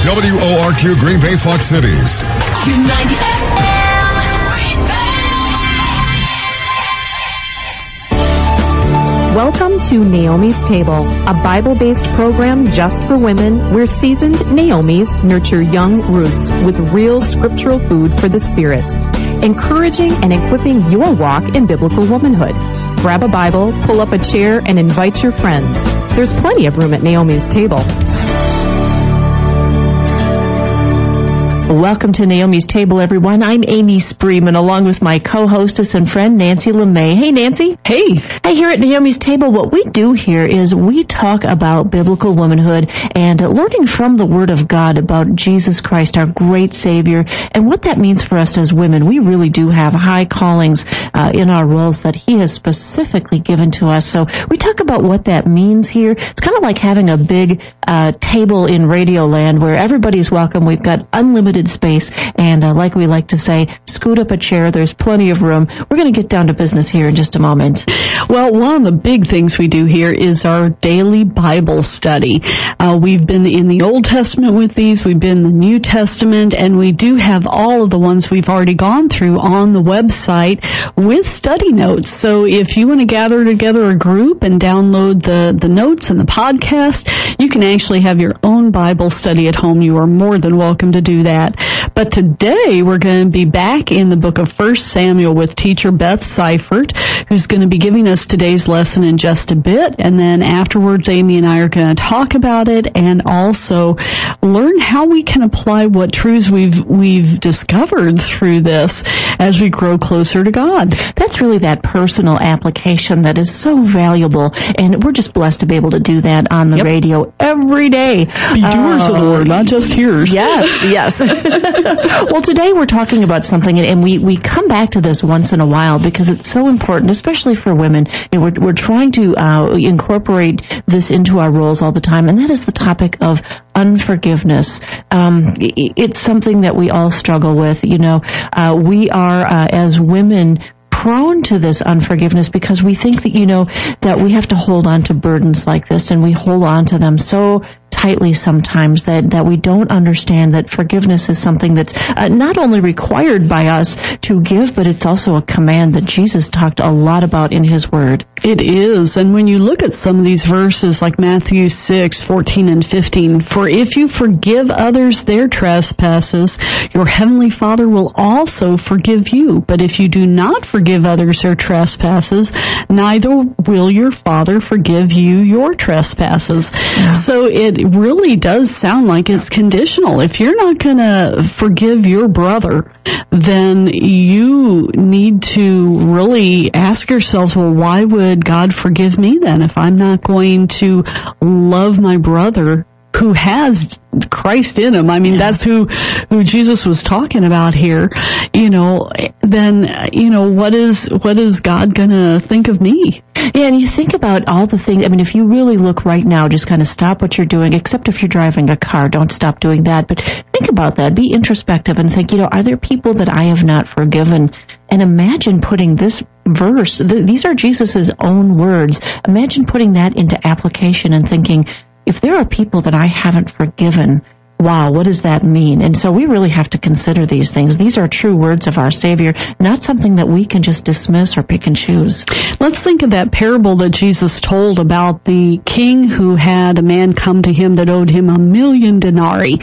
WORQ Green Bay, Fox Cities. Q90 FM, Green Bay. Welcome to Naomi's Table, a Bible-based program just for women where seasoned Naomis nurture young roots with real scriptural food for the spirit, encouraging and equipping your walk in biblical womanhood. Grab a Bible, pull up a chair, and invite your friends. There's plenty of room at Naomi's Table. Welcome to Naomi's Table, everyone. I'm Amy Spreeman, along with my co-hostess and friend, Nancy LeMay. Hey, Nancy. Hey. Hey, here at Naomi's Table, what we do here is we talk about biblical womanhood and learning from the Word of God about Jesus Christ, our great Savior, and what that means for us as women. We really do have high callings in our roles that He has specifically given to us. So we talk about what that means here. It's kind of like having a big table in Radio Land where everybody's welcome. We've got unlimited space, and like we like to say, scoot up a chair. There's plenty of room. We're going to get down to business here in just a moment. Well, one of the big things we do here is our daily Bible study. We've been in the Old Testament with these. We've been in the New Testament, and we do have all of the ones we've already gone through on the website with study notes. So if you want to gather together a group and download the notes and the podcast, you can actually have your own Bible study at home. You are more than welcome to do that. But today we're going to be back in the book of 1 Samuel with teacher Beth Seifert, who's going to be giving us today's lesson in just a bit. And then afterwards, Amy and I are going to talk about it and also learn how we can apply what truths we've discovered through this as we grow closer to God. That's really that personal application that is so valuable, and we're just blessed to be able to do that on the radio every day. Be doers of the word, not just hearers. Yes. Well, today we're talking about something, and we come back to this once in a while because it's so important, especially for women. And we're trying to incorporate this into our roles all the time, and that is the topic of unforgiveness. It's something that we all struggle with. We are, as women, prone to this unforgiveness because we think that, that we have to hold on to burdens like this, and we hold on to them so tightly sometimes that we don't understand that forgiveness is something that's not only required by us to give, but it's also a command that Jesus talked a lot about in His Word. It is. And when you look at some of these verses like Matthew 6:14 and 15, for if you forgive others their trespasses, your heavenly Father will also forgive you. But if you do not forgive others their trespasses, neither will your Father forgive you your trespasses. Yeah. So it really does sound like it's conditional. If you're not going to forgive your brother, then you need to really ask yourselves, well, why would God forgive me then if I'm not going to love my brother who has Christ in him? I mean, that's who Jesus was talking about here. Then, what is God gonna think of me? Yeah, and you think about all the things. I mean, if you really look right now, just kind of stop what you're doing, except if you're driving a car, don't stop doing that. But think about that. Be introspective and think, are there people that I have not forgiven? And imagine putting this verse, these are Jesus' own words. Imagine putting that into application and thinking, if there are people that I haven't forgiven, wow, what does that mean? And so we really have to consider these things. These are true words of our Savior, not something that we can just dismiss or pick and choose. Let's think of that parable that Jesus told about the king who had a man come to him that owed him 1,000,000 denarii.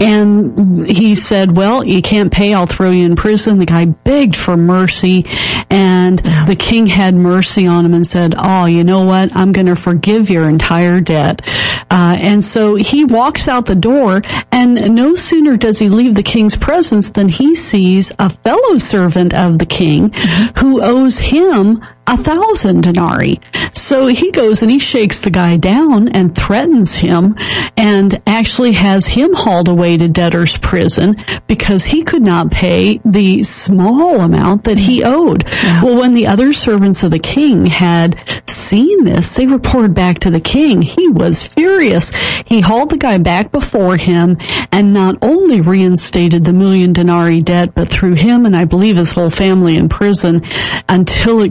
And he said, well, you can't pay, I'll throw you in prison. The guy begged for mercy, and the king had mercy on him and said, oh, you know what? I'm going to forgive your entire debt. And so he walks out the door, and no sooner does he leave the king's presence than he sees a fellow servant of the king who owes him 1,000 denarii. So he goes and he shakes the guy down and threatens him and actually has him hauled away to debtor's prison because he could not pay the small amount that he owed. Yeah. Well, when the other servants of the king had seen this, they reported back to the king. He was furious. He hauled the guy back before him and not only reinstated the 1,000,000 denarii debt, but threw him and I believe his whole family in prison until it could all be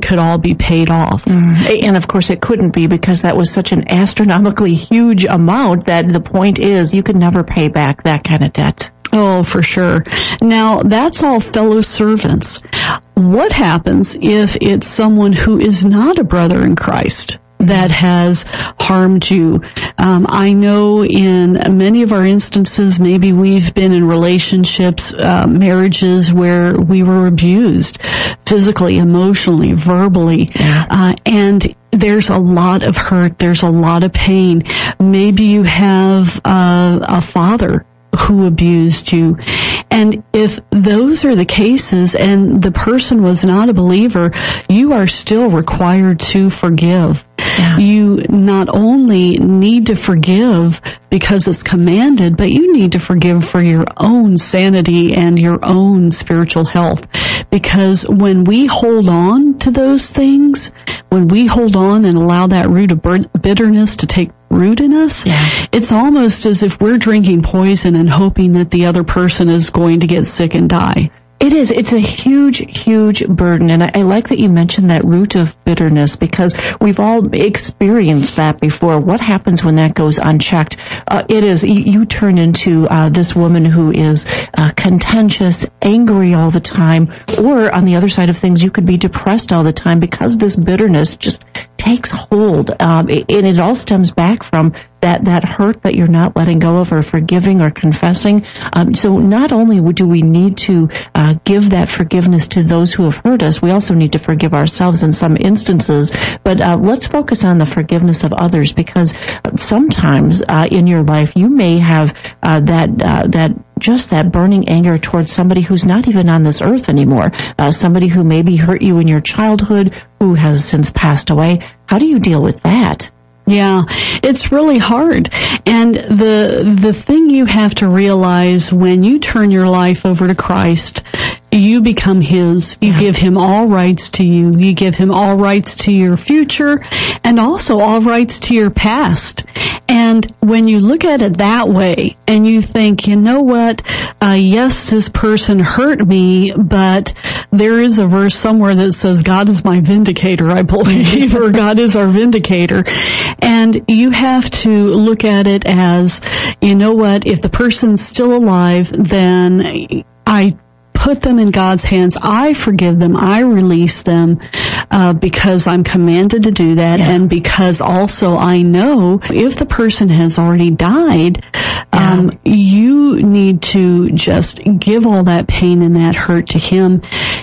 be paid off. And of course it couldn't be, because that was such an astronomically huge amount that the point is you could never pay back that kind of debt. Oh, for sure. Now, that's all fellow servants. What happens if it's someone who is not a brother in Christ that has harmed you? I know in many of our instances, maybe we've been in relationships, marriages where we were abused physically, emotionally, verbally, and there's a lot of hurt. There's a lot of pain. Maybe you have a father who abused you. And if those are the cases and the person was not a believer, you are still required to forgive. Yeah. You not only need to forgive because it's commanded, but you need to forgive for your own sanity and your own spiritual health. Because when we hold on to those things, when we hold on and allow that root of bitterness to take root in us, it's almost as if we're drinking poison and hoping that the other person is going to get sick and die. It is. It's a huge, huge burden. And I like that you mentioned that root of bitterness, because we've all experienced that before. What happens when that goes unchecked? It is, you turn into this woman who is contentious, angry all the time, or on the other side of things, you could be depressed all the time because this bitterness just takes hold. And it all stems back from that hurt that you're not letting go of or forgiving or confessing. So not only do we need to give that forgiveness to those who have hurt us, we also need to forgive ourselves in some instances. But let's focus on the forgiveness of others, because sometimes in your life you may have that burning anger towards somebody who's not even on this earth anymore, somebody who maybe hurt you in your childhood, who has since passed away. How do you deal with that? Yeah, it's really hard. And the thing you have to realize when you turn your life over to Christ, you become His. You give Him all rights to you. You give Him all rights to your future and also all rights to your past. And when you look at it that way and you think, you know what, yes, this person hurt me, but there is a verse somewhere that says God is my vindicator, I believe, or God is our vindicator. And you have to look at it as, you know what, if the person's still alive, then I put them in God's hands. I forgive them. I release them because I'm commanded to do that, and because also I know if the person has already died, you need to just give all that pain and that hurt to Him.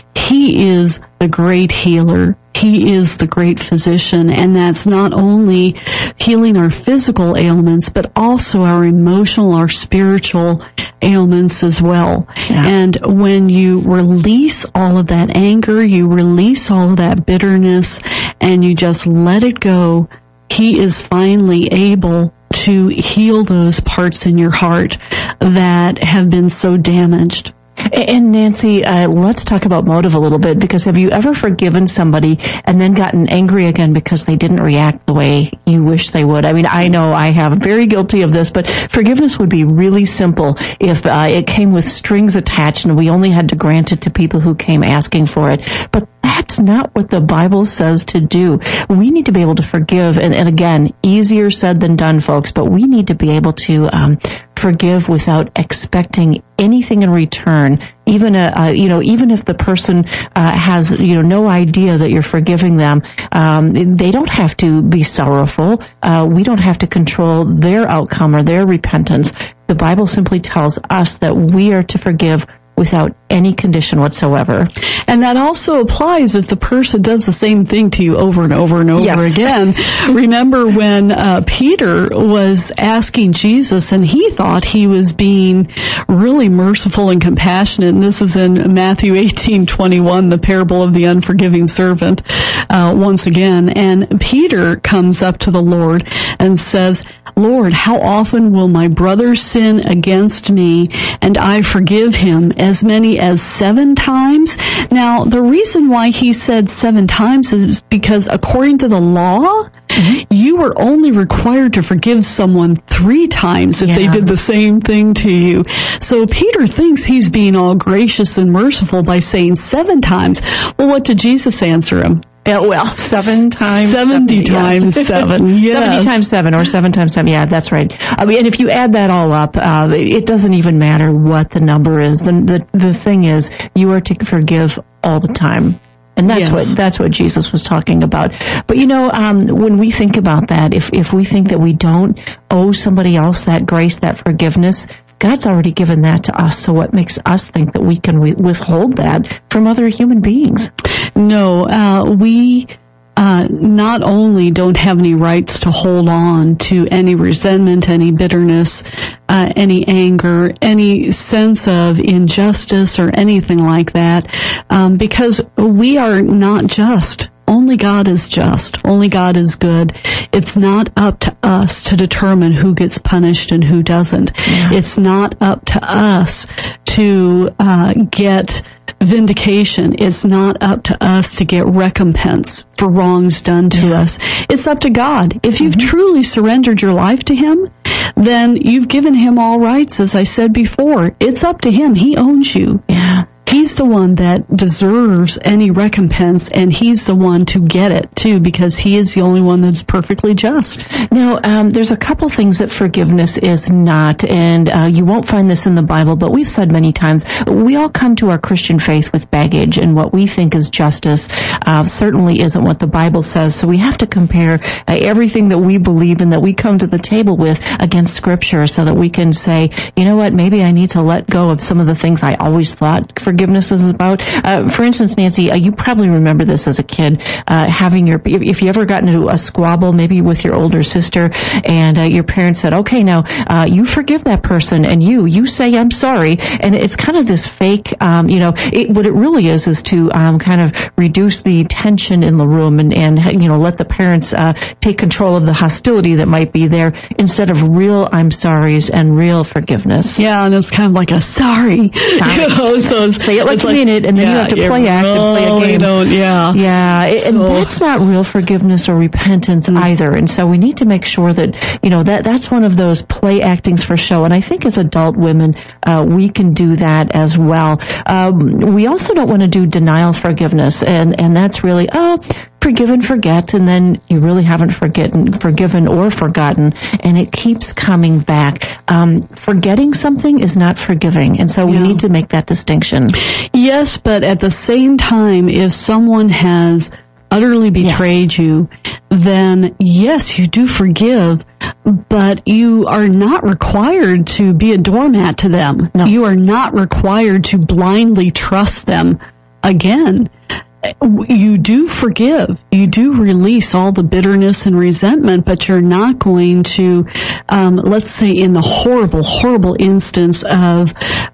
He is the great healer. He is the great physician, and that's not only healing our physical ailments, but also our emotional, our spiritual ailments as well. Yeah. And when you release all of that anger, you release all of that bitterness, and you just let it go, He is finally able to heal those parts in your heart that have been so damaged. And Nancy, let's talk about motive a little bit, because have you ever forgiven somebody and then gotten angry again because they didn't react the way you wish they would? I mean, I know I have, very guilty of this, but forgiveness would be really simple if it came with strings attached and we only had to grant it to people who came asking for it. But that's not what the Bible says to do. We need to be able to forgive, and again, easier said than done, folks, but we need to be able to forgive without expecting anything in return, even if the person has no idea that you're forgiving them. They don't have to be sorrowful. We don't have to control their outcome or their repentance. The Bible simply tells us that we are to forgive without any condition whatsoever. And that also applies if the person does the same thing to you over and over and over again. Remember when Peter was asking Jesus, and he thought he was being really merciful and compassionate, and this is in Matthew 18:21, the parable of the unforgiving servant, once again. And Peter comes up to the Lord and says, Lord, how often will my brother sin against me and I forgive him? As many as 7 times? Now, the reason why he said 7 times is because according to the law, you were only required to forgive someone 3 times if they did the same thing to you. So Peter thinks he's being all gracious and merciful by saying 7 times. Well, what did Jesus answer him? Yeah, well, 7 times 70 times 7. Yes. 70 times 7 or 7 times 7. Yeah, that's right. I mean, and if you add that all up, it doesn't even matter what the number is. The thing is, you are to forgive all the time. And that's what Jesus was talking about. But when we think about that, if we think that we don't owe somebody else that grace, that forgiveness, God's already given that to us. So what makes us think that we can withhold that from other human beings? No, we not only don't have any rights to hold on to any resentment, any bitterness, any anger, any sense of injustice or anything like that, because we are not just. Only God is just. Only God is good. It's not up to us to determine who gets punished and who doesn't. Yeah. It's not up to us to get vindication. It's not up to us to get recompense for wrongs done to us. It's up to God. If you've truly surrendered your life to Him, then you've given Him all rights, as I said before. It's up to Him. He owns you. Yeah. He's the one that deserves any recompense, and He's the one to get it, too, because He is the only one that's perfectly just. Now, there's a couple things that forgiveness is not, and you won't find this in the Bible, but we've said many times, we all come to our Christian faith with baggage, and what we think is justice certainly isn't what the Bible says, so we have to compare everything that we believe and that we come to the table with against Scripture so that we can say, you know what, maybe I need to let go of some of the things I always thought forgiveness is about. For instance, Nancy, you probably remember this as a kid, if you ever got into a squabble, maybe with your older sister, and your parents said, okay, now, you forgive that person, and you say, I'm sorry, and it's kind of this fake, what it really is to, kind of reduce the tension in the room and let the parents, take control of the hostility that might be there instead of real I'm sorries and real forgiveness. Yeah, and it's kind of like a sorry. So say it like you mean it, and then you have to play act and play a game. And that's not real forgiveness or repentance either. And so we need to make sure that, that's one of those play actings for show. And I think as adult women, we can do that as well. We also don't want to do denial forgiveness, and that's really, forgive and forget, and then you really haven't forgiven or forgotten, and it keeps coming back. Forgetting something is not forgiving, and so we need to make that distinction. Yes, but at the same time, if someone has utterly betrayed you, then yes, you do forgive, but you are not required to be a doormat to them. No. You are not required to blindly trust them again. You do forgive. You do release all the bitterness and resentment, but you're not going to, let's say in the horrible instance of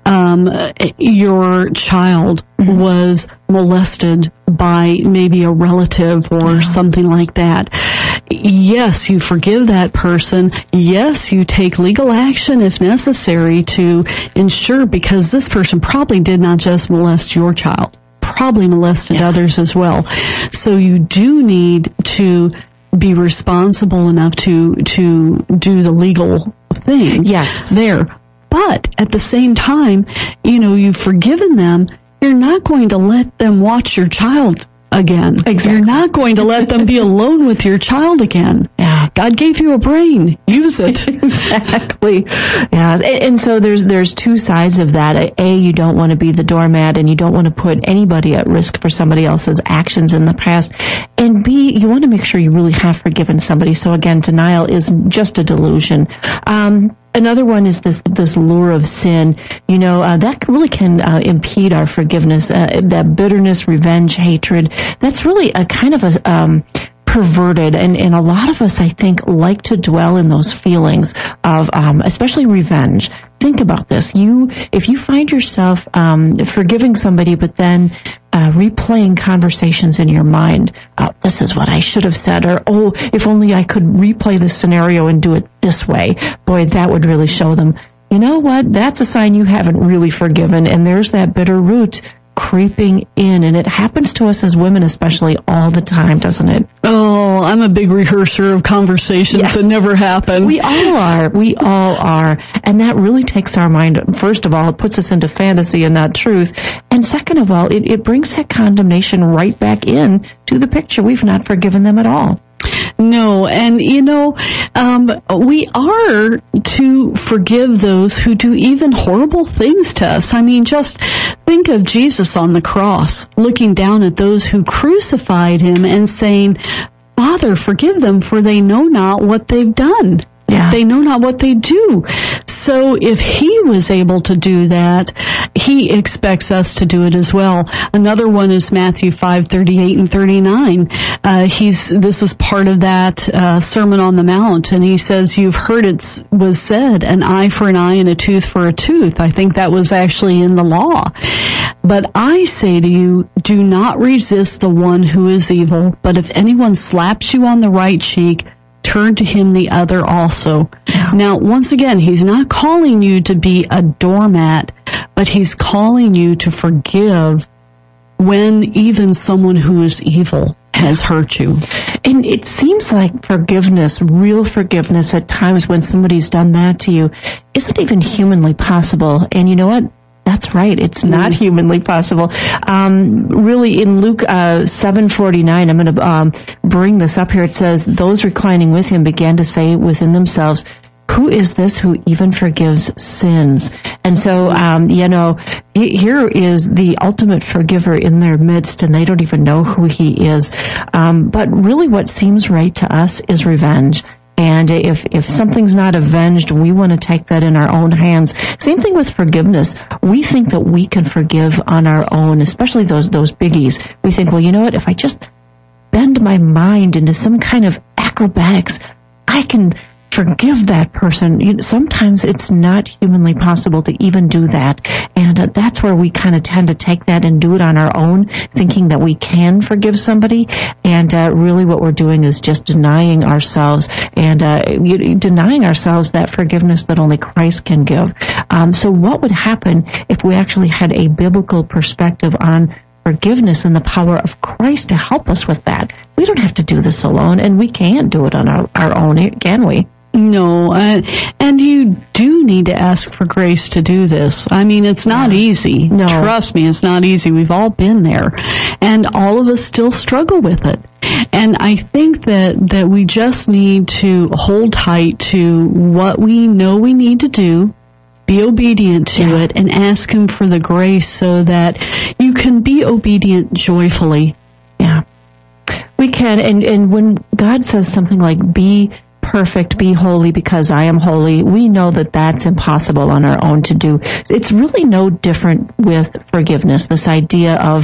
your child was molested by maybe a relative or something like that. Yes, you forgive that person. Yes, you take legal action if necessary to ensure, because this person probably did not just molest your child, probably molested others as well. So you do need to be responsible enough to do the legal thing. Yes. There. But at the same time, you've forgiven them. You're not going to let them watch your child again. Exactly. You're not going to let them be alone with your child again. Yeah. God gave you a brain. Use it. Exactly. Yeah. And so there's two sides of that. A, you don't want to be the doormat, and you don't want to put anybody at risk for somebody else's actions in the past. And B, you want to make sure you really have forgiven somebody. So again, denial is just a delusion. Another one is this lure of sin. That really can impede our forgiveness. That bitterness, revenge, hatred. That's really a kind of a perverted, and a lot of us, I think, like to dwell in those feelings of, especially revenge. Think about this. If you find yourself forgiving somebody, but then replaying conversations in your mind, this is what I should have said, or if only I could replay this scenario and do it this way. Boy, that would really show them, you know what, that's a sign you haven't really forgiven, and there's that bitter root creeping in, and it happens to us as women especially all the time, doesn't it? Oh, Well, I'm a big rehearser of conversations that never happen. We all are. And that really takes our mind, first of all, it puts us into fantasy and not truth. And second of all, it brings that condemnation right back in to the picture. We've not forgiven them at all. No, and we are to forgive those who do even horrible things to us. I mean, just think of Jesus on the cross, looking down at those who crucified him and saying, Father, forgive them, for they know not what they've done. Yeah. They know not what they do. So if he was able to do that, he expects us to do it as well. Another one is Matthew 5:38 and 39. This is part of that Sermon on the Mount, and he says, "You've heard it was said, an eye for an eye and a tooth for a tooth." I think that was actually in the law. But I say to you, do not resist the one who is evil. But if anyone slaps you on the right cheek, turn to him the other also. Yeah. Now, once again, he's not calling you to be a doormat, but he's calling you to forgive when even someone who is evil has hurt you. And it seems like forgiveness, real forgiveness at times when somebody's done that to you, isn't even humanly possible. And you know what? That's right. It's not humanly possible. Really, in Luke 7:49, I'm going to bring this up here. It says, "Those reclining with him began to say within themselves, 'Who is this who even forgives sins?'" And so, here is the ultimate forgiver in their midst, and they don't even know who he is. But really, what seems right to us is revenge. And if something's not avenged, we want to take that in our own hands. Same thing with forgiveness. We think that we can forgive on our own, especially those biggies. We think, well, you know what? If I just bend my mind into some kind of acrobatics, I can forgive that person. Sometimes it's not humanly possible to even do that. And that's where we kind of tend to take that and do it on our own, thinking that we can forgive somebody. And really what we're doing is just denying ourselves and denying ourselves that forgiveness that only Christ can give. So what would happen if we actually had a biblical perspective on forgiveness and the power of Christ to help us with that? We don't have to do this alone, and we can't do it on our own, can we? No, and you do need to ask for grace to do this. I mean, it's not easy. No. Trust me, it's not easy. We've all been there, and all of us still struggle with it. And I think that we just need to hold tight to what we know we need to do, be obedient to it, and ask him for the grace so that you can be obedient joyfully. Yeah, we can. And when God says something like, "Be perfect, be holy because I am holy," we know that that's impossible on our own to do. It's really no different with forgiveness. This idea of,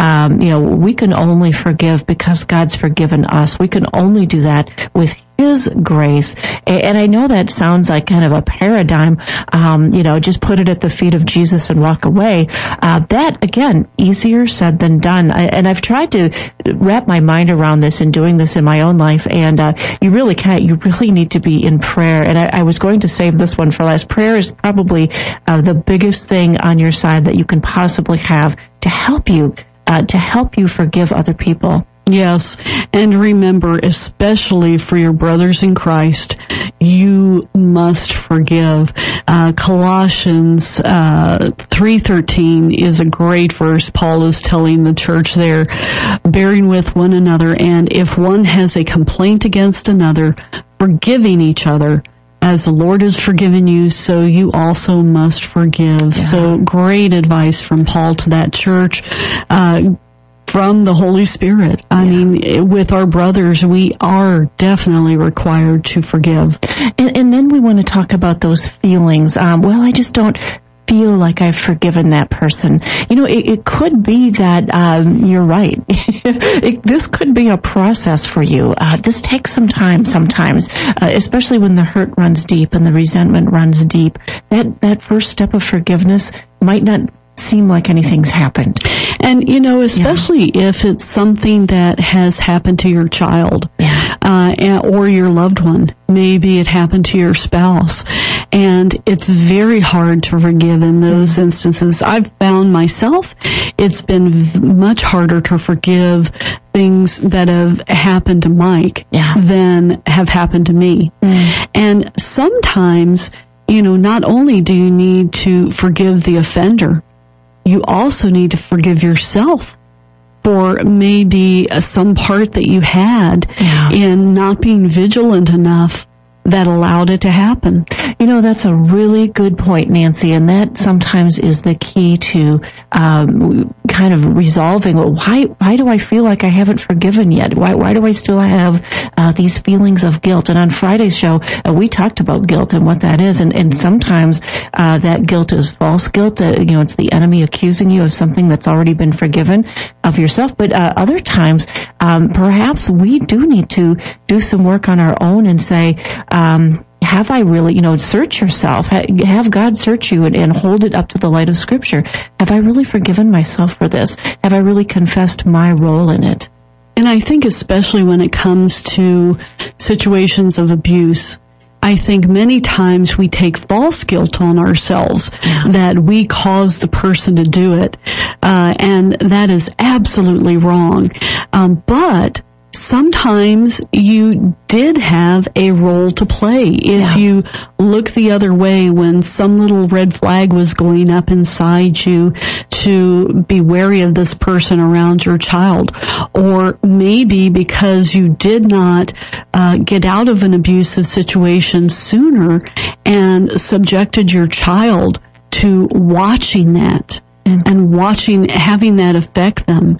we can only forgive because God's forgiven us. We can only do that with His grace. And I know that sounds like kind of a paradigm, just put it at the feet of Jesus and walk away. That, again, easier said than done. And I've tried to wrap my mind around this and doing this in my own life, and you really can't. You really need to be in prayer. And I was going to save this one for last. Prayer is probably the biggest thing on your side that you can possibly have to help you forgive other people. Yes, and remember, especially for your brothers in Christ, you must forgive. Colossians 3:13 is a great verse. Paul is telling the church there, bearing with one another, and if one has a complaint against another, forgiving each other. As the Lord has forgiven you, so you also must forgive. Yeah. So great advice from Paul to that church. From the Holy Spirit. I mean, with our brothers, we are definitely required to forgive. And then we want to talk about those feelings. I just don't feel like I've forgiven that person. It could be that you're right. This could be a process for you. This takes some time sometimes, especially when the hurt runs deep and the resentment runs deep. That first step of forgiveness might not seem like anything's happened. And, especially if it's something that has happened to your child or your loved one. Maybe it happened to your spouse. And it's very hard to forgive in those instances. I've found myself, it's been much harder to forgive things that have happened to Mike than have happened to me. And sometimes, not only do you need to forgive the offender, you also need to forgive yourself for maybe some part that you had in not being vigilant enough that allowed it to happen. That's a really good point, Nancy, and that sometimes is the key to kind of resolving, why do I feel like I haven't forgiven yet? Why do I still have these feelings of guilt? And on Friday's show, we talked about guilt and what that is, and sometimes that guilt is false guilt. It's the enemy accusing you of something that's already been forgiven of yourself. But other times, perhaps we do need to do some work on our own and say, have I really, search yourself, have God search you and hold it up to the light of Scripture. Have I really forgiven myself for this? Have I really confessed my role in it? And I think especially when it comes to situations of abuse, I think many times we take false guilt on ourselves that we caused the person to do it. And that is absolutely wrong. But sometimes you did have a role to play. If you look the other way when some little red flag was going up inside you to be wary of this person around your child, or maybe because you did not get out of an abusive situation sooner and subjected your child to watching that. And having that affect them.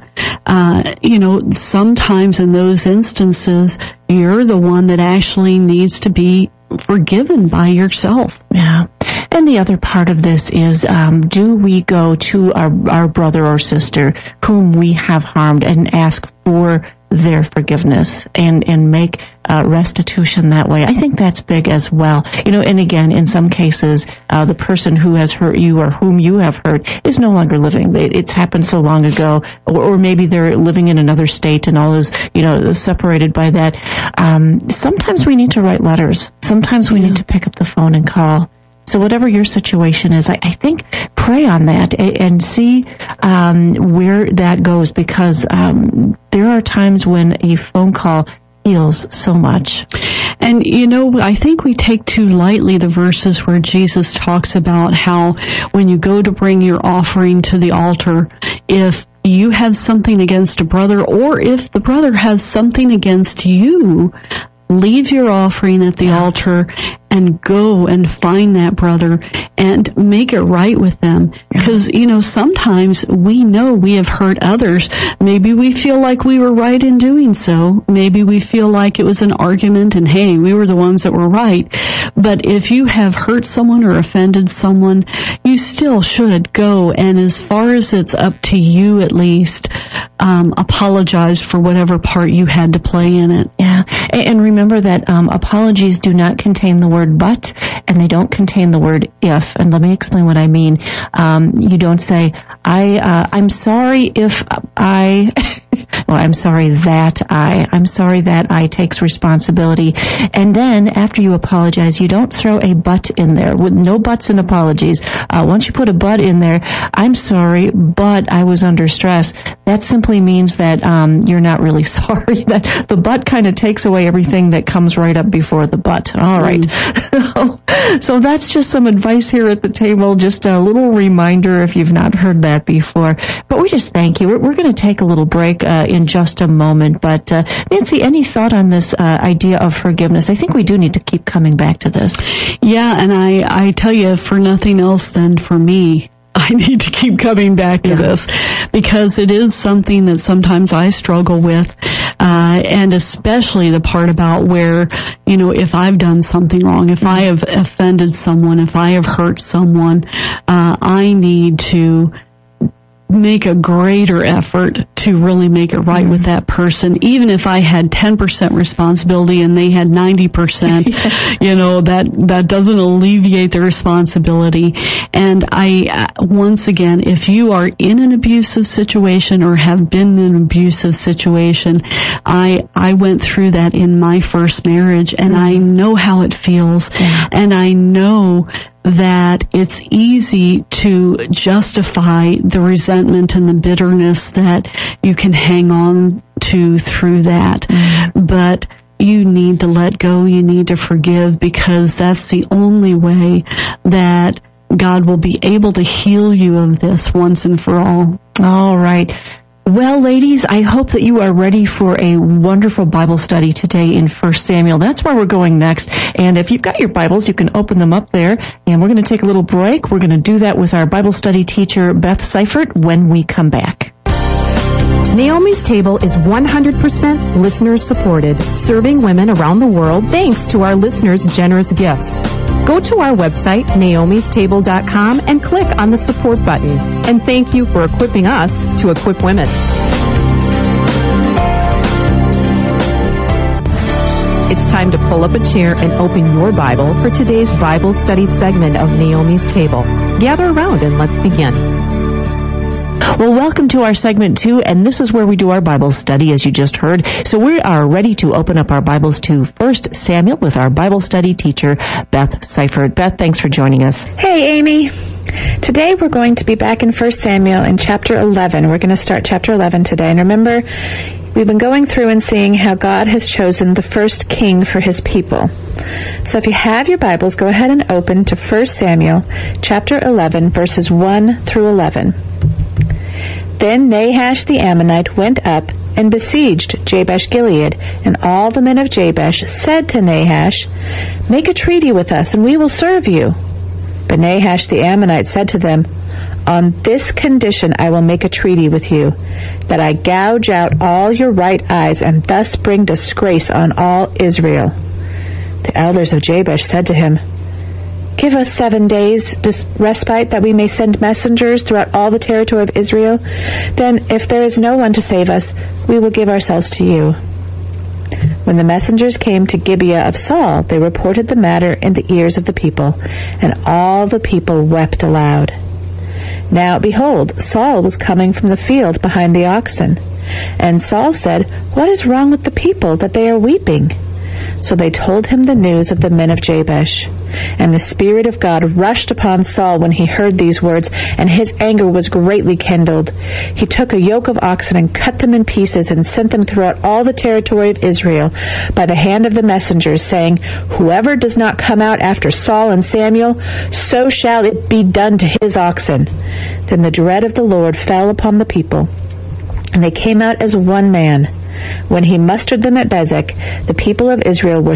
Sometimes in those instances, you're the one that actually needs to be forgiven by yourself. Yeah. And the other part of this is, do we go to our brother or sister whom we have harmed and ask for their forgiveness and make restitution that way? I think that's big as well. And again, in some cases, the person who has hurt you or whom you have hurt is no longer living. It's happened so long ago, or maybe they're living in another state and all is, separated by that. Sometimes we need to write letters. Sometimes we need to pick up the phone and call. So whatever your situation is, I think pray on that and see where that goes, because there are times when a phone call heals so much. And, I think we take too lightly the verses where Jesus talks about how when you go to bring your offering to the altar, if you have something against a brother, or if the brother has something against you, leave your offering at the altar and go and find that brother and make it right with them. Because, sometimes we know we have hurt others. Maybe we feel like we were right in doing so. Maybe we feel like it was an argument and, hey, we were the ones that were right. But if you have hurt someone or offended someone, you still should go, and as far as it's up to you at least, apologize for whatever part you had to play in it. Yeah. And remember that apologies do not contain the word but, and they don't contain the word if. And let me explain what I mean. You don't say, I'm sorry if I'm sorry that I takes responsibility. And then after you apologize, you don't throw a but in there. With no buts in apologies. Once you put a but in there, I'm sorry, but I was under stress. That simply means that you're not really sorry. That the but kind of takes away everything that comes right up before the but. All right. So that's just some advice here at the table. Just a little reminder if you've not heard that before. But we just thank you. We're going to take a little break in just a moment. But Nancy, any thought on this idea of forgiveness? I think we do need to keep coming back to this. Yeah, and I tell you, for nothing else than for me, I need to keep coming back to this, because it is something that sometimes I struggle with, and especially the part about where, if I've done something wrong, if I have offended someone, if I have hurt someone, I need to make a greater effort to really make it right with that person. Even if I had 10% responsibility and they had 90%, that doesn't alleviate the responsibility. And once again, if you are in an abusive situation or have been in an abusive situation, I went through that in my first marriage, and I know how it feels, and I know that it's easy to justify the resentment and the bitterness that you can hang on to through that. But you need to let go, you need to forgive, because that's the only way that God will be able to heal you of this once and for all. All right. Well, ladies, I hope that you are ready for a wonderful Bible study today in 1 Samuel. That's where we're going next. And if you've got your Bibles, you can open them up there. And we're going to take a little break. We're going to do that with our Bible study teacher, Beth Seifert, when we come back. Naomi's Table is 100% listeners supported, serving women around the world thanks to our listeners' generous gifts. Go to our website, naomistable.com, and click on the support button. And thank you for equipping us to equip women. It's time to pull up a chair and open your Bible for today's Bible study segment of Naomi's Table. Gather around and let's begin. Well, welcome to our segment 2, and this is where we do our Bible study, as you just heard. So we are ready to open up our Bibles to 1 Samuel with our Bible study teacher, Beth Seifert. Beth, thanks for joining us. Hey, Amy. Today we're going to be back in 1 Samuel in chapter 11. We're going to start chapter 11 today. And remember, we've been going through and seeing how God has chosen the first king for his people. So if you have your Bibles, go ahead and open to 1 Samuel chapter 11, verses 1 through 11. Then Nahash the Ammonite went up and besieged Jabesh-Gilead, and all the men of Jabesh said to Nahash, "Make a treaty with us, and we will serve you." But Nahash the Ammonite said to them, "On this condition I will make a treaty with you, that I gouge out all your right eyes, and thus bring disgrace on all Israel." The elders of Jabesh said to him, "Give us 7 days respite, that we may send messengers throughout all the territory of Israel. Then, if there is no one to save us, we will give ourselves to you." When the messengers came to Gibeah of Saul, they reported the matter in the ears of the people, and all the people wept aloud. Now, behold, Saul was coming from the field behind the oxen. And Saul said, "What is wrong with the people, that they are weeping?" So they told him the news of the men of Jabesh. And the Spirit of God rushed upon Saul when he heard these words, and his anger was greatly kindled. He took a yoke of oxen and cut them in pieces and sent them throughout all the territory of Israel by the hand of the messengers, saying, "Whoever does not come out after Saul and Samuel, so shall it be done to his oxen." Then the dread of the Lord fell upon the people, and they came out as one man. When he mustered them at Bezek, the people of Israel were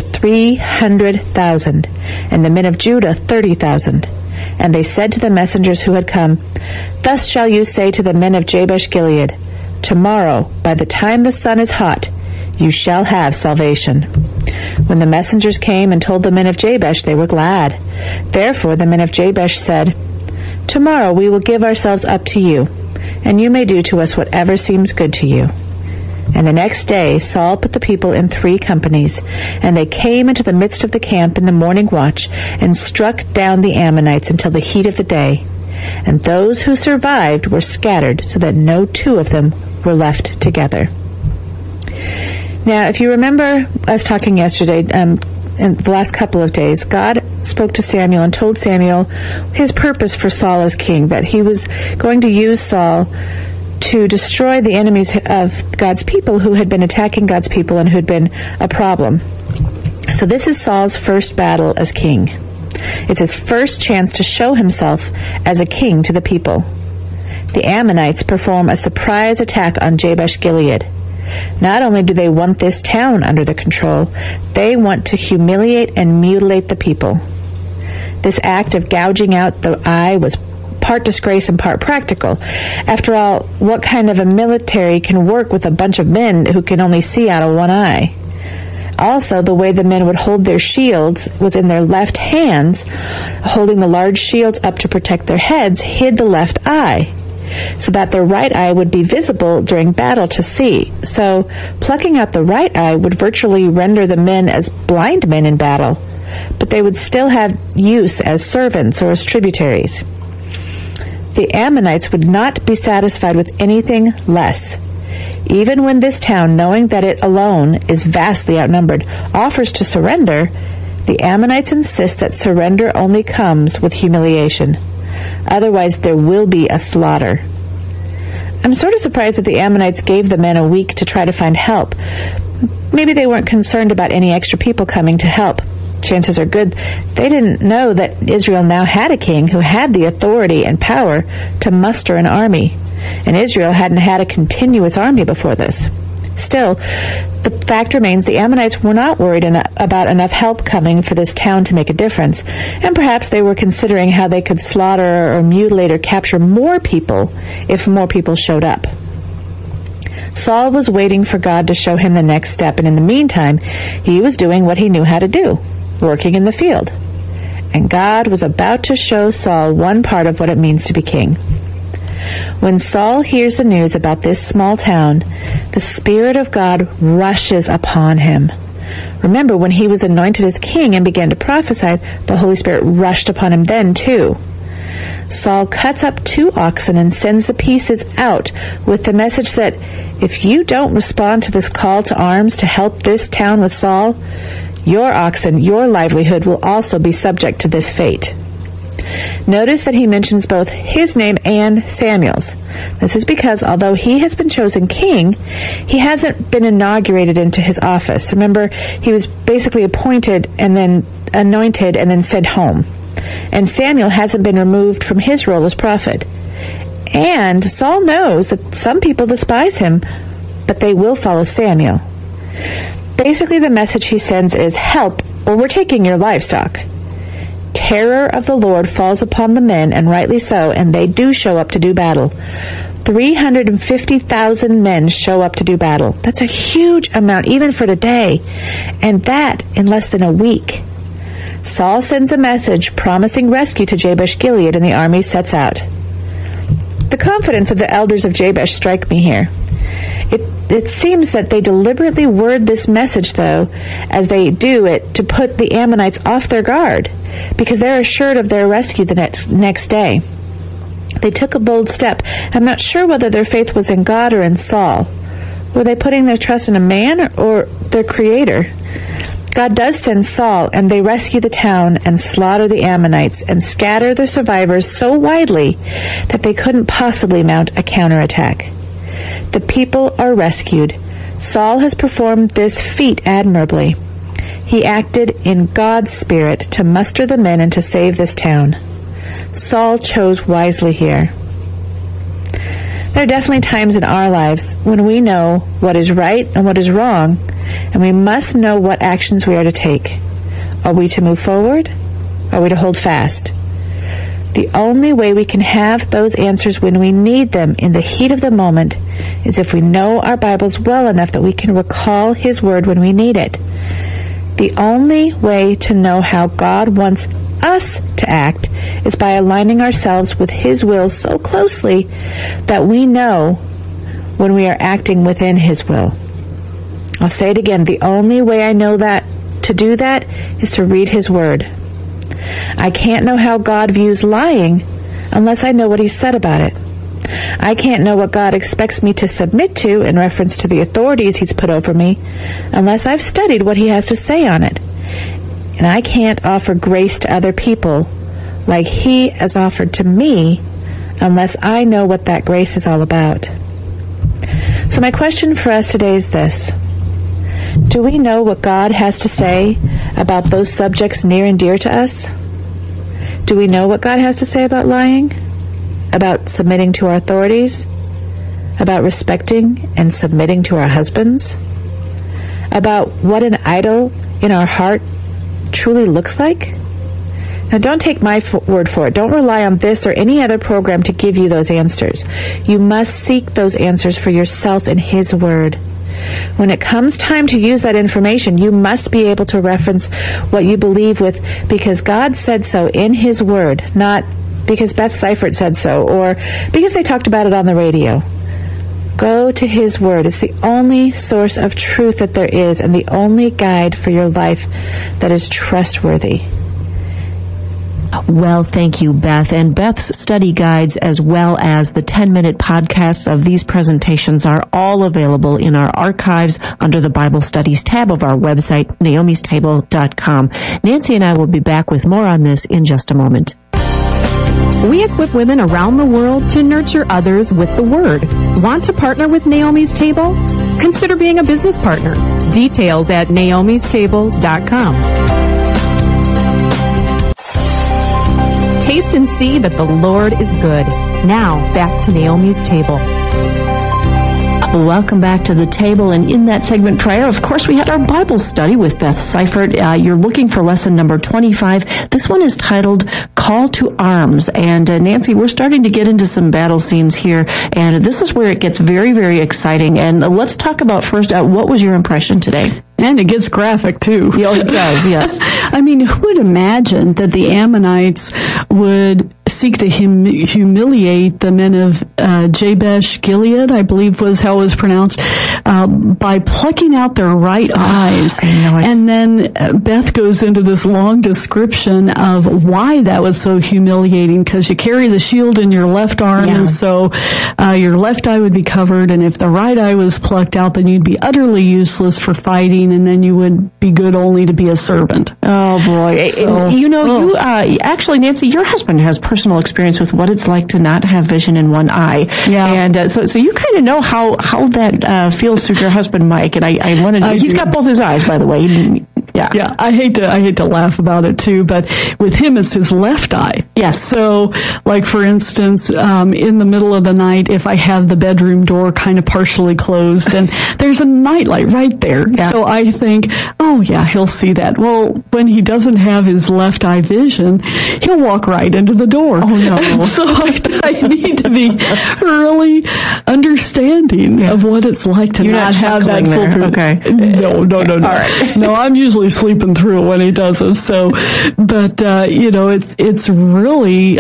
300,000, and the men of Judah 30,000. And they said to the messengers who had come, "Thus shall you say to the men of Jabesh-Gilead, Tomorrow, by the time the sun is hot, you shall have salvation." When the messengers came and told the men of Jabesh, they were glad. Therefore the men of Jabesh said, "Tomorrow we will give ourselves up to you, and you may do to us whatever seems good to you." And the next day Saul put the people in 3 companies, and they came into the midst of the camp in the morning watch, and struck down the Ammonites until the heat of the day. And those who survived were scattered, so that no 2 of them were left together. Now, if you remember us talking yesterday, in the last couple of days, God spoke to Samuel and told Samuel his purpose for Saul as king, that he was going to use Saul to destroy the enemies of God's people who had been attacking God's people and who had been a problem. So this is Saul's first battle as king. It's his first chance to show himself as a king to the people. The Ammonites perform a surprise attack on Jabesh-Gilead. Not only do they want this town under their control, they want to humiliate and mutilate the people. This act of gouging out the eye was part disgrace and part practical. After all, what kind of a military can work with a bunch of men who can only see out of one eye? Also, the way the men would hold their shields was in their left hands. Holding the large shields up to protect their heads hid the left eye. so that their right eye would be visible during battle to see. So, plucking out the right eye would virtually render the men as blind men in battle, but they would still have use as servants or as tributaries. The Ammonites would not be satisfied with anything less. Even when this town, knowing that it alone is vastly outnumbered, offers to surrender, the Ammonites insist that surrender only comes with humiliation. Otherwise, there will be a slaughter. I'm sort of surprised that the Ammonites gave the men a week to try to find help. Maybe they weren't concerned about any extra people coming to help. Chances are good they didn't know that Israel now had a king who had the authority and power to muster an army, and Israel hadn't had a continuous army before this. Still, the fact remains the Ammonites were not worried about enough help coming for this town to make a difference, and perhaps they were considering how they could slaughter or mutilate or capture more people if more people showed up. Saul was waiting for God to show him the next step, and in the meantime, he was doing what he knew how to do, working in the field. And God was about to show Saul one part of what it means to be king. When Saul hears the news about this small town, the Spirit of God rushes upon him. Remember, when he was anointed as king and began to prophesy, the Holy Spirit rushed upon him then too. Saul cuts up 2 oxen and sends the pieces out with the message that if you don't respond to this call to arms to help this town with Saul, your oxen, your livelihood will also be subject to this fate. Notice that he mentions both his name and Samuel's. This is because although he has been chosen king, he hasn't been inaugurated into his office. Remember, he was basically appointed and then anointed and then sent home. And Samuel hasn't been removed from his role as prophet. And Saul knows that some people despise him, but they will follow Samuel. Basically, the message he sends is, help, or we're taking your livestock. Terror of the Lord falls upon the men, and rightly so, and they do show up to do battle. 350,000 men show up to do battle. That's a huge amount, even for today, and that in less than a week. Saul sends a message promising rescue to Jabesh Gilead, and the army sets out. The confidence of the elders of Jabesh strike me here. It seems that they deliberately word this message, though, as they do it, to put the Ammonites off their guard, because they're assured of their rescue the next day. They took a bold step. I'm not sure whether their faith was in God or in Saul. Were they putting their trust in a man or their creator? God does send Saul, and they rescue the town and slaughter the Ammonites and scatter the survivors so widely that they couldn't possibly mount a counterattack. The people are rescued. Saul has performed this feat admirably. He acted in God's spirit to muster the men and to save this town. Saul chose wisely here. There are definitely times in our lives when we know what is right and what is wrong, and we must know what actions we are to take. Are we to move forward? Are we to hold fast? The only way we can have those answers when we need them in the heat of the moment is if we know our Bibles well enough that we can recall His Word when we need it. The only way to know how God wants us to act is by aligning ourselves with His will so closely that we know when we are acting within His will. I'll say it again. The only way I know that to do that is to read His Word. I can't know how God views lying unless I know what He said about it. I can't know what God expects me to submit to in reference to the authorities He's put over me unless I've studied what He has to say on it. And I can't offer grace to other people like He has offered to me unless I know what that grace is all about. So my question for us today is this. Do we know what God has to say about those subjects near and dear to us? Do we know what God has to say about lying? About submitting to our authorities? About respecting and submitting to our husbands? About what an idol in our heart truly looks like? Now, don't take my word for it. Don't rely on this or any other program to give you those answers. You must seek those answers for yourself in His Word. When it comes time to use that information, you must be able to reference what you believe with, because God said so in His Word, not because Beth Seifert said so, or because they talked about it on the radio. Go to His Word. It's the only source of truth that there is, and the only guide for your life that is trustworthy. Well, thank you, Beth. And Beth's study guides as well as the 10-minute podcasts of these presentations are all available in our archives under the Bible Studies tab of our website, naomistable.com. Nancy and I will be back with more on this in just a moment. We equip women around the world to nurture others with the Word. Want to partner with Naomi's Table? Consider being a business partner. Details at naomistable.com. Taste and see that the Lord is good. Now, back to Naomi's Table. Welcome back to the table. And in that segment prior, of course, we had our Bible study with Beth Seifert. You're looking for lesson number 25. This one is titled Call to Arms. And Nancy, we're starting to get into some battle scenes here. And this is where it gets very, very exciting. And let's talk about first, what was your impression today? And it gets graphic, too. Oh, it does, yes. I mean, who would imagine that the Ammonites would seek to humiliate the men of Jabesh Gilead, I believe was how it was pronounced, by plucking out their right eyes. And then Beth goes into this long description of why that was so humiliating, because you carry the shield in your left arm, and so your left eye would be covered, and if the right eye was plucked out, then you'd be utterly useless for fighting, and then you would be good only to be a servant. Oh, boy. So, you actually, Nancy, your husband has personal experience with what it's like to not have vision in one eye. Yeah. And so you kind of know how that feels through your husband, Mike. And I wanted to, he's got both his eyes, by the way. Yeah. I hate to laugh about it too, but with him it's his left eye. Yes. So, like for instance, in the middle of the night, if I have the bedroom door kind of partially closed and there's a nightlight right there, so I think, oh yeah, he'll see that. Well, when he doesn't have his left eye vision, he'll walk right into the door. Oh no. So I need to be really understanding of what it's like to not have that full. Okay. No. All right. No, I'm usually sleeping through it when he doesn't. So, but it's really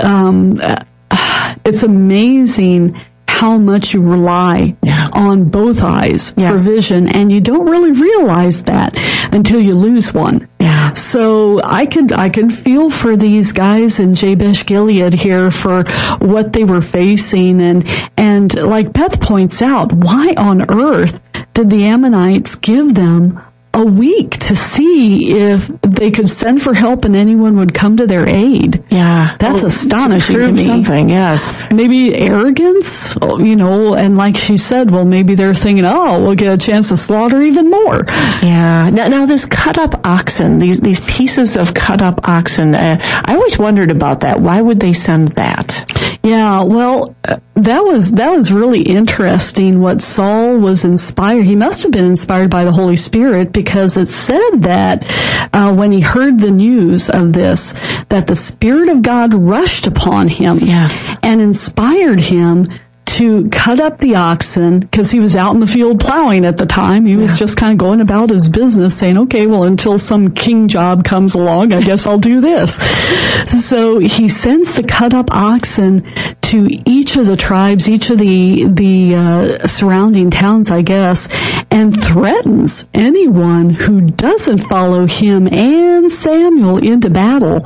it's amazing how much you rely on both eyes for vision, and you don't really realize that until you lose one. Yeah. So I can feel for these guys in Jabesh Gilead here for what they were facing, and like Beth points out, why on earth did the Ammonites give them a week to see if they could send for help and anyone would come to their aid? Yeah. That's astonishing to me. Something, yes. Maybe arrogance, and like she said, well, maybe they're thinking, oh, we'll get a chance to slaughter even more. Yeah. Now this cut up oxen, these pieces of cut up oxen, I always wondered about that. Why would they send that? Yeah, well, that was really interesting what Saul was inspired. He must have been inspired by the Holy Spirit, because it said that when he heard the news of this, that the Spirit of God rushed upon him and inspired him to cut up the oxen, because he was out in the field plowing at the time. He was just kind of going about his business saying, okay, well, until some king job comes along, I guess I'll do this. So he sends the cut up oxen to each of the tribes, each of the surrounding towns, I guess, and threatens anyone who doesn't follow him and Samuel into battle.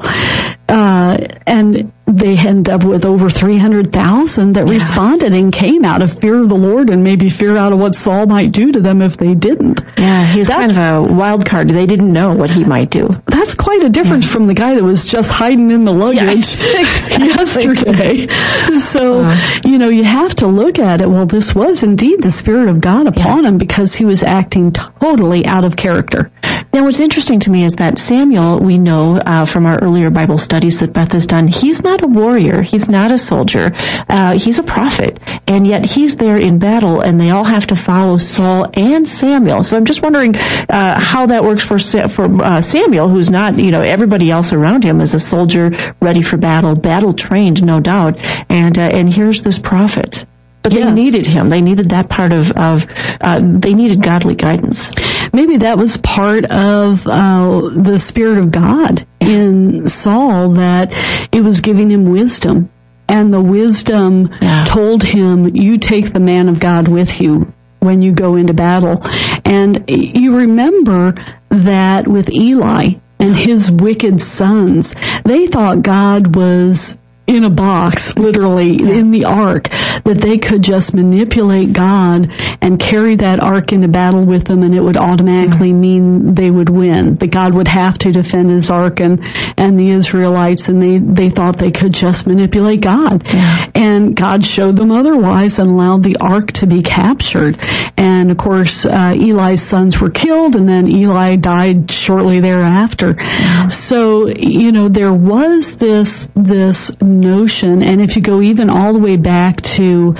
And they end up with over 300,000 that responded and came out of fear of the Lord and maybe fear out of what Saul might do to them if they didn't. Yeah, he was kind of a wild card. They didn't know what he might do. That's quite a difference from the guy that was just hiding in the luggage yesterday. So, you have to look at it. Well, this was indeed the Spirit of God upon him, because he was acting totally out of character. Now, what's interesting to me is that Samuel, we know from our earlier Bible studies that Beth has done, he's not a warrior. He's not a soldier. He's a prophet. And yet he's there in battle, and they all have to follow Saul and Samuel. So I'm just wondering how that works for Samuel, who's not, everybody else around him is a soldier ready for battle trained, no doubt. And here's this prophet. But they Yes. needed him. They needed that part of they needed godly guidance. Maybe that was part of the Spirit of God in Saul, that it was giving him wisdom. And the wisdom told him, you take the man of God with you when you go into battle. And you remember that with Eli and his wicked sons, they thought God was in a box, literally, in the ark, that they could just manipulate God and carry that ark into battle with them, and it would automatically mean they would win. That God would have to defend his ark and the Israelites, and they thought they could just manipulate God. And God showed them otherwise and allowed the ark to be captured. And of course, Eli's sons were killed, and then Eli died shortly thereafter. So, there was this notion, and if you go even all the way back to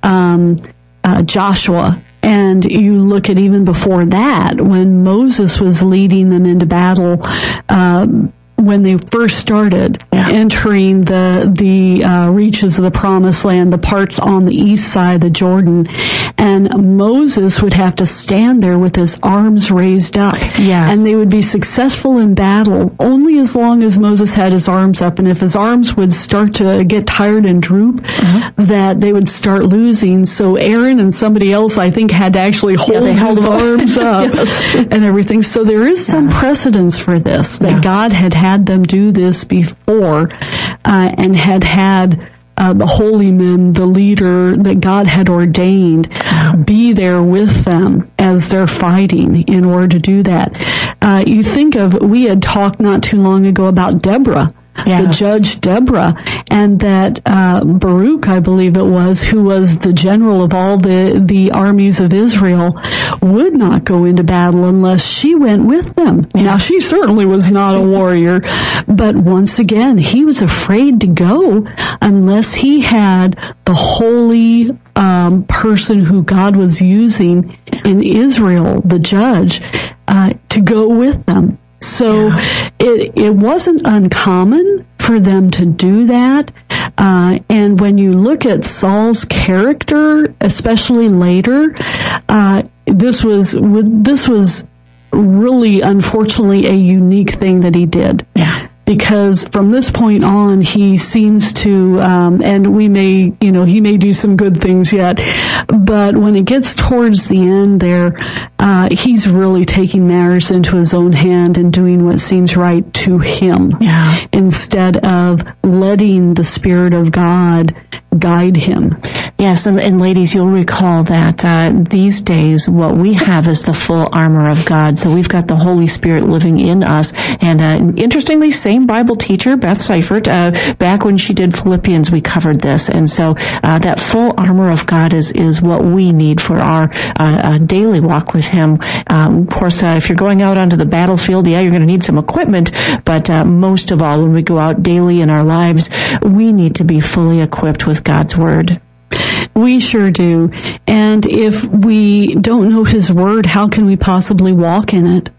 Joshua, and you look at even before that, when Moses was leading them into battle, when they first started entering the reaches of the promised land, the parts on the east side of the Jordan, and Moses would have to stand there with his arms raised up. And they would be successful in battle only as long as Moses had his arms up, and if his arms would start to get tired and droop, that they would start losing. So Aaron and somebody else, I think, had to actually hold his arms up and everything. So there is some precedence for this, that God had them do this before, and had the holy men, the leader that God had ordained, be there with them as they're fighting in order to do that. You think of, we had talked not too long ago about Deborah, the judge Deborah, and that Baruch, I believe it was, who was the general of all the armies of Israel, would not go into battle unless she went with them. Now, she certainly was not a warrior, but once again, he was afraid to go unless he had the holy person who God was using in Israel, the judge, to go with them. So it wasn't uncommon for them to do that. And when you look at Saul's character, especially later, this was really, unfortunately, a unique thing that he did. Because from this point on, he seems to, and he may do some good things yet, but when it gets towards the end there, he's really taking matters into his own hand and doing what seems right to him, instead of letting the Spirit of God guide him. Yes, and ladies, you'll recall that these days what we have is the full armor of God. So we've got the Holy Spirit living in us. And interestingly, same Bible teacher, Beth Seifert, back when she did Philippians, we covered this. And so that full armor of God is what we need for our daily walk with Him. Of course, if you're going out onto the battlefield, you're going to need some equipment. But most of all, when we go out daily in our lives, we need to be fully equipped with God's Word. We sure do. And if we don't know His Word, how can we possibly walk in it?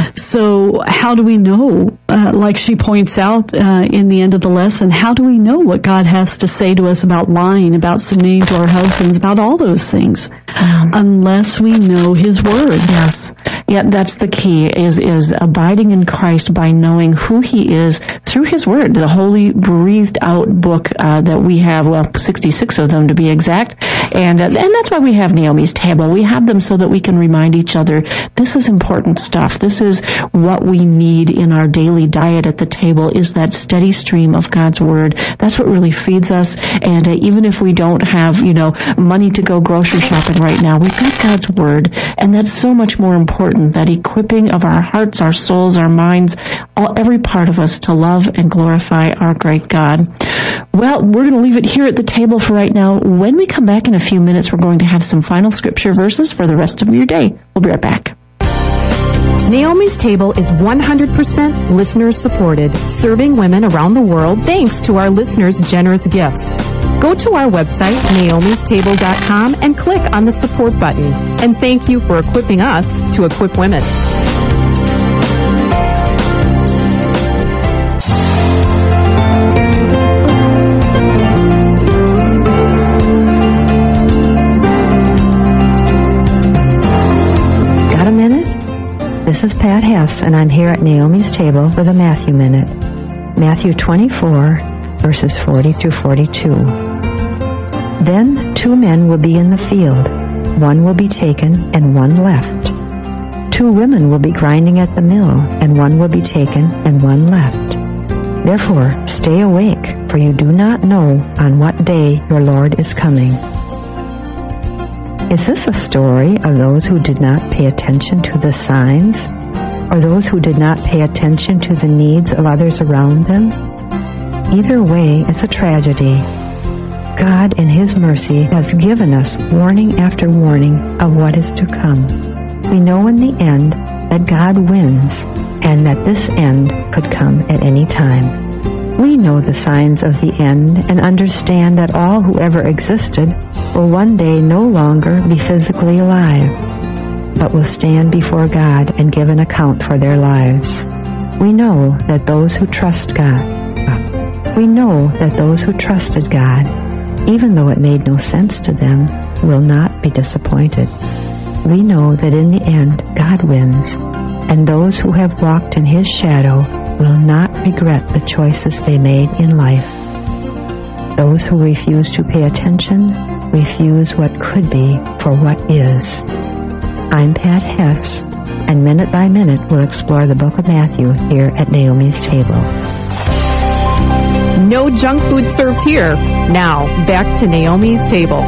So how do we know, like she points out in the end of the lesson, how do we know what God has to say to us about lying, about submitting to our husbands, about all those things, unless we know His Word? Yes. Yeah, that's the key, is abiding in Christ by knowing who He is through His Word, the holy breathed out book that we have, 66 of them to be exact. And that's why we have Naomi's Table. We have them so that we can remind each other, this is important stuff. This is what we need in our daily diet at the table, is that steady stream of God's Word. That's what really feeds us. And even if we don't have, money to go grocery shopping right now, we've got God's Word. And that's so much more important, that equipping of our hearts, our souls, our minds, every part of us to love and glorify our great God. Well, we're going to leave it here at the table for right now. When we come back in a few minutes, we're going to have some final scripture verses for the rest of your day. We'll be right back. Naomi's Table is 100% listener supported, serving women around the world thanks to our listeners' generous gifts. Go to our website, naomistable.com, and click on the support button. And thank you for equipping us to equip women. This is Pat Hess, and I'm here at Naomi's Table with a Matthew Minute. Matthew 24, verses 40 through 42. Then 2 men will be in the field. One will be taken and one left. 2 women will be grinding at the mill, and one will be taken and one left. Therefore, stay awake, for you do not know on what day your Lord is coming. Is this a story of those who did not pay attention to the signs, or those who did not pay attention to the needs of others around them? Either way, it's a tragedy. God, in His mercy, has given us warning after warning of what is to come. We know in the end that God wins, and that this end could come at any time. We know the signs of the end and understand that all who ever existed will one day no longer be physically alive, but will stand before God and give an account for their lives. We know that those who trust God, we know that those who trusted God, even though it made no sense to them, will not be disappointed. We know that in the end, God wins, and those who have walked in His shadow will not regret the choices they made in life. Those who refuse to pay attention refuse what could be for what is. I'm Pat Hess, and Minute by Minute we'll explore the book of Matthew here at Naomi's Table. No junk food served here. Now, back to Naomi's Table.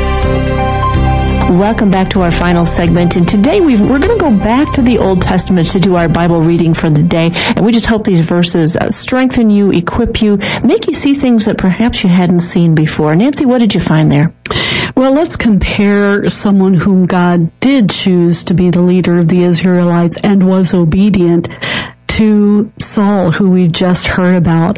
Welcome back to our final segment, and today we're going to go back to the Old Testament to do our Bible reading for the day, and we just hope these verses strengthen you, equip you, make you see things that perhaps you hadn't seen before. Nancy, what did you find there? Well, let's compare someone whom God did choose to be the leader of the Israelites and was obedient to Saul, who we've just heard about.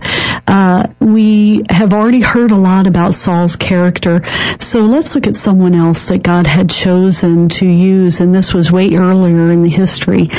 We have already heard a lot about Saul's character, so let's look at someone else that God had chosen to use, and this was way earlier in the history,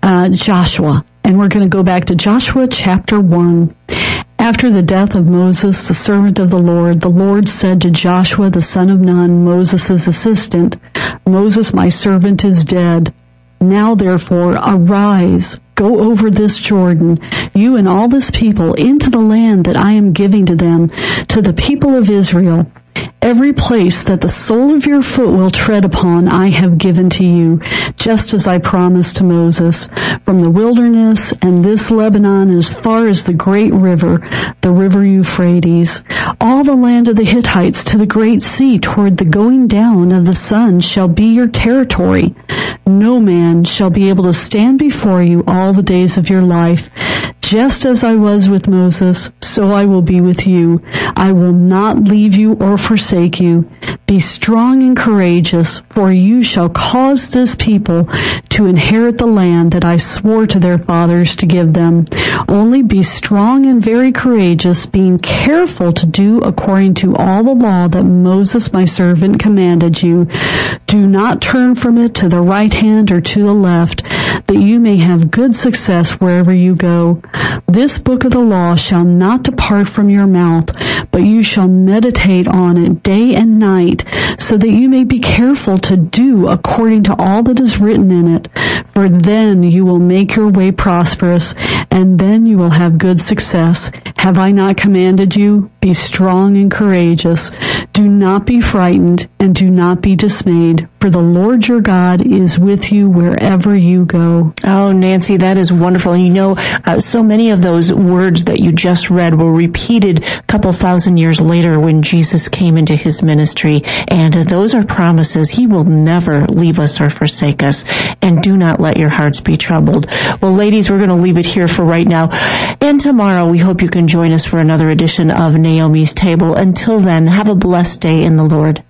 Joshua. And we're going to go back to Joshua chapter 1. After the death of Moses, the servant of the Lord said to Joshua, the son of Nun, Moses' assistant, Moses, my servant, is dead. Now, therefore, arise, go over this Jordan, you and all this people, into the land that I am giving to them, to the people of Israel. Every place that the sole of your foot will tread upon, I have given to you, just as I promised to Moses, from the wilderness and this Lebanon as far as the great river, the river Euphrates. All the land of the Hittites to the great sea toward the going down of the sun shall be your territory. No man shall be able to stand before you all the days of your life. Just as I was with Moses, so I will be with you. I will not leave you or forsake you. Be strong and courageous, for you shall cause this people to inherit the land that I swore to their fathers to give them. Only be strong and very courageous, being careful to do according to all the law that Moses my servant commanded you. Do not turn from it to the right hand or to the left, that you may have good success wherever you go. This book of the law shall not depart from your mouth, but you shall meditate on it day and night, so that you may be careful to do according to all that is written in it. For then you will make your way prosperous, and then you will have good success. Have I not commanded you? Be strong and courageous. Do not be frightened, and do not be dismayed, for the Lord your God is with you wherever you go. Oh, Nancy, that is wonderful. And you know, so many of those words that you just read were repeated a couple thousand years later when Jesus came into His ministry. And those are promises. He will never leave us or forsake us. And do not let your hearts be troubled. Well, ladies, we're going to leave it here for right now. And tomorrow, we hope you can join us for another edition of Naomi's Table. Until then, have a blessed day in the Lord.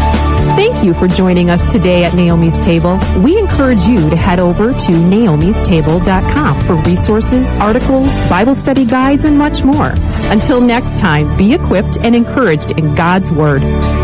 Thank you for joining us today at Naomi's Table. We encourage you to head over to naomistable.com for resources, articles, Bible study guides, and much more. Until next time, be equipped and encouraged in God's Word.